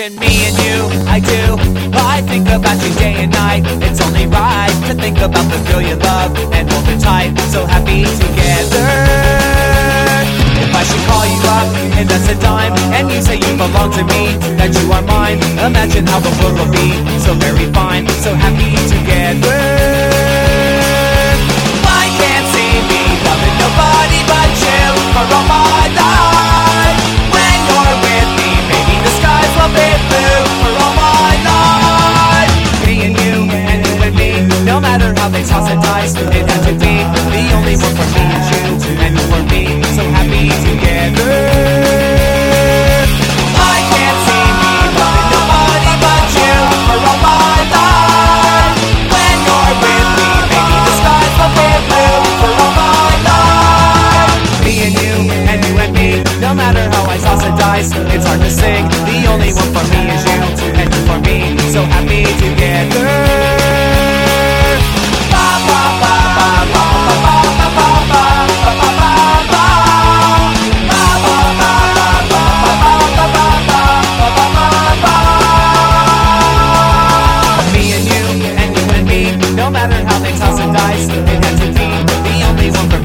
imagine me and you, I do. I think about you day and night. It's only right to think about the girl you love and hold her tight. So happy together. If I should call you up and that's a dime, and you say you belong to me, that you are mine, imagine how the world will be so very fine, so happy together. I can't see me loving nobody but you for all my life. When you're with me, baby, the skies will be blue for all my life. Me and you and me, no matter how they toss and dice, it had to be the only one for me is you and you for me, so happy together. I can't see me loving nobody but you for all my life. When you're with me, baby, the skies will be blue for all my life. Me and you and me, no matter how I toss and dice, it's hard to sing. The only one for me is you and you for me, so happy together. No matter how they toss and dice, it had to be the only one for